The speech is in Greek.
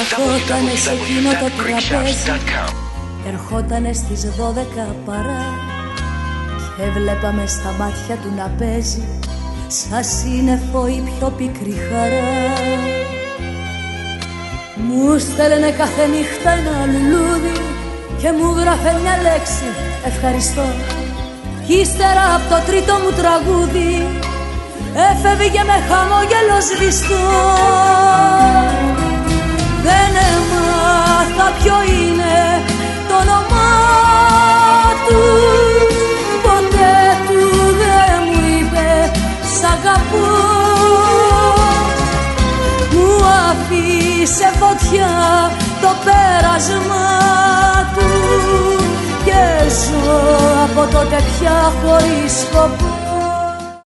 Καθότανε σε εκείνο το τραπέζι, ερχότανε στις 12 παρά και βλέπαμε στα μάτια του να παίζει σαν σύννεφο η πιο πικρή χαρά. Μου στέλνε κάθε νύχτα ένα λουλούδι και μου γράφε μια λέξη ευχαριστώ. Κι ύστερα από το τρίτο μου τραγούδι έφευγε με χαμόγελο σβηστό. Δεν έμαθα ποιο είναι το όνομά του, ποτέ του δεν μου είπε σ' αγαπώ. Μου αφήσε φωτιά το πέρασμα του και ζω από τότε πια χωρίς σκοπό.